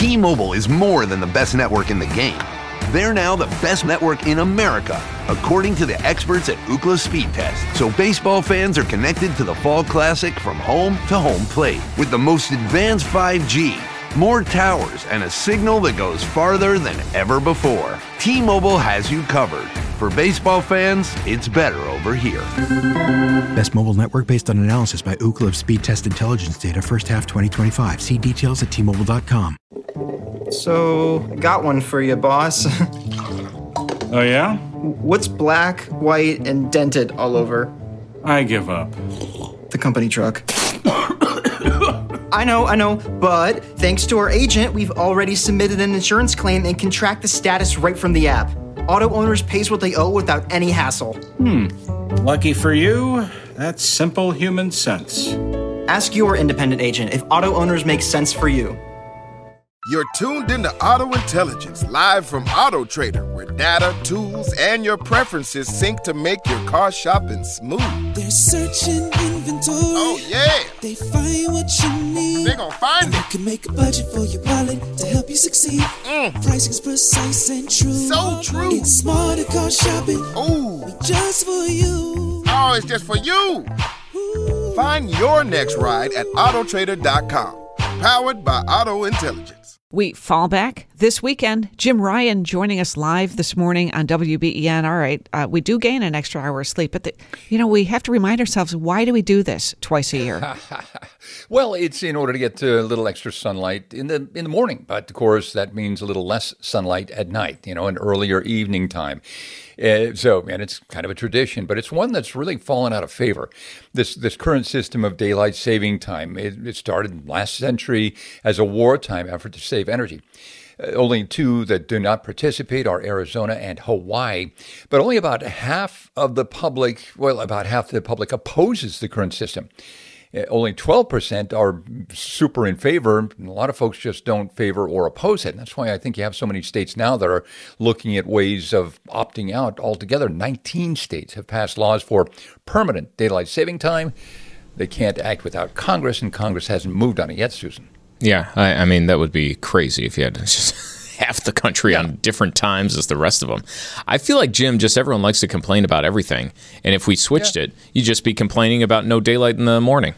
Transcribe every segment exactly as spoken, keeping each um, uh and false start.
T-Mobile is more than the best network in the game. They're now the best network in America, according to the experts at Ookla Speed Test. So baseball fans are connected to the Fall Classic from home to home plate with the most advanced five G, more towers, and a signal that goes farther than ever before. T-Mobile has you covered. For baseball fans, it's better over here. Best mobile network based on analysis by Ookla of Speed Test Intelligence data first half twenty twenty-five. See details at T Mobile dot com. So, got one for you, boss. Oh, yeah? What's black, white, and dented all over? I give up. The company truck. I know, I know, but thanks to our agent, we've already submitted an insurance claim and can track the status right from the app. Auto Owners pays what they owe without any hassle. Hmm. Lucky for you, that's simple human sense. Ask your independent agent if Auto Owners makes sense for you. You're tuned into Auto Intelligence, live from Auto Trader, where data, tools, and your preferences sync to make your car shopping smooth. They're searching inventory. Oh, yeah. They find what you need. They're gonna find and it. They can make a budget for your wallet to help you succeed. Mm. Pricing's precise and true. So true. It's smarter car shopping. Ooh. Just for you. Oh, it's just for you. Ooh. Find your next ride at Auto Trader dot com. Powered by Auto Intelligence. We fall back this weekend. Jim Ryan joining us live this morning on W B E N. All right, uh, we do gain an extra hour of sleep, but, the, you know, we have to remind ourselves, why do we do this twice a year? Well, it's in order to get to a little extra sunlight in the in the morning. But, of course, that means a little less sunlight at night, you know, an earlier evening time. Uh, so, and it's kind of a tradition, but it's one that's really fallen out of favor. This this current system of daylight saving time, it, it started last century as a wartime effort to save energy. Uh, only two that do not participate are Arizona and Hawaii, but only about half of the public, well, about half the public opposes the current system. Only twelve percent are super in favor. A lot of folks just don't favor or oppose it. And that's why I think you have so many states now that are looking at ways of opting out altogether. nineteen states have passed laws for permanent daylight saving time. They can't act without Congress, and Congress hasn't moved on it yet, Susan. Yeah, I, I mean, that would be crazy if you had just half the country yeah. on different times as the rest of them. I feel like, Jim, just everyone likes to complain about everything. And if we switched yeah. it, you'd just be complaining about no daylight in the morning.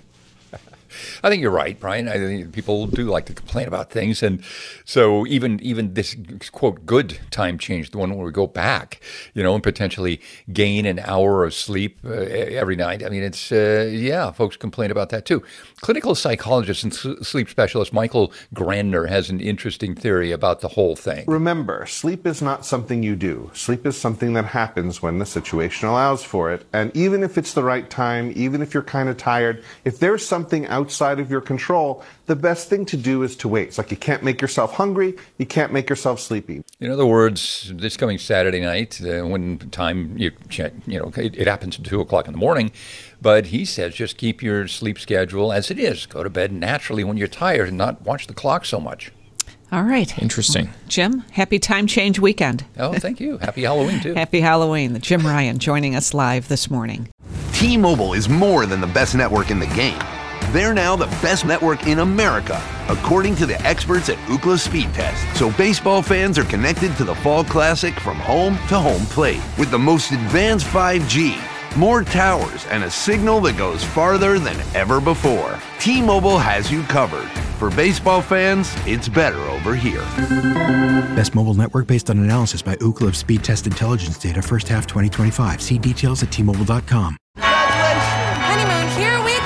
I think you're right, Brian. I think people do like to complain about things. And so even even this, quote, good time change, the one where we go back, you know, and potentially gain an hour of sleep uh, every night. I mean, it's, uh, yeah, folks complain about that too. Clinical psychologist and sleep specialist Michael Grandner has an interesting theory about the whole thing. Remember, sleep is not something you do. Sleep is something that happens when the situation allows for it. And even if it's the right time, even if you're kind of tired, if there's something outside of your control, the best thing to do is to wait. It's like you can't make yourself hungry, you can't make yourself sleepy. In other words, this coming Saturday night, uh, when time, you check, you know, it, it happens at two o'clock in the morning, but he says just keep your sleep schedule as it is. Go to bed naturally when you're tired and not watch the clock so much. All right. Interesting. Jim, happy time change weekend. Oh, thank you. Happy Halloween, too. Happy Halloween. Jim Ryan joining us live this morning. T-Mobile is more than the best network in the game. They're now the best network in America, according to the experts at Ookla Speed Test. So baseball fans are connected to the Fall Classic from home to home plate with the most advanced five G, more towers, and a signal that goes farther than ever before. T-Mobile has you covered. For baseball fans, it's better over here. Best mobile network based on analysis by Ookla of Speed Test Intelligence data first half twenty twenty-five. See details at T Mobile dot com. Honeymoon, here we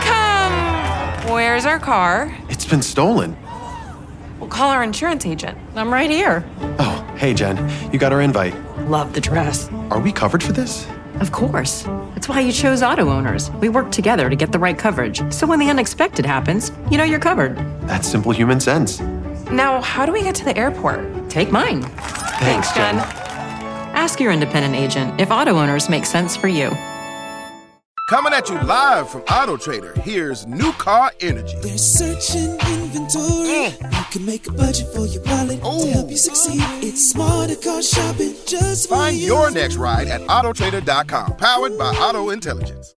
come. Where's our car? It's been stolen. We'll call our insurance agent. I'm right here. Oh, hey, Jen. You got our invite. Love the dress. Are we covered for this? Of course. That's why you chose Auto Owners. We work together to get the right coverage. So when the unexpected happens, you know you're covered. That's simple human sense. Now, how do we get to the airport? Take mine. Thanks, Thanks Jen. Ask your independent agent if Auto Owners make sense for you. Coming at you live from Auto Trader, here's New Car Energy. They're searching inventory. Mm. You can make a budget for your wallet Ooh. To help you succeed. It's smarter car shopping just for Find you. your next ride at Auto Trader dot com. Powered by Auto Intelligence.